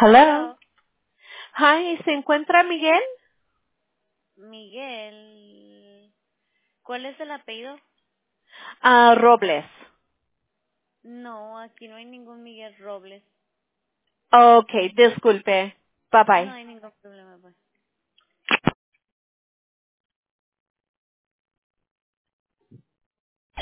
Hello. Hello. Hi, ¿se encuentra Miguel? Miguel. ¿Cuál es el apellido? Robles. No, aquí no hay ningún Miguel Robles. Okay, disculpe. Bye No bye. hay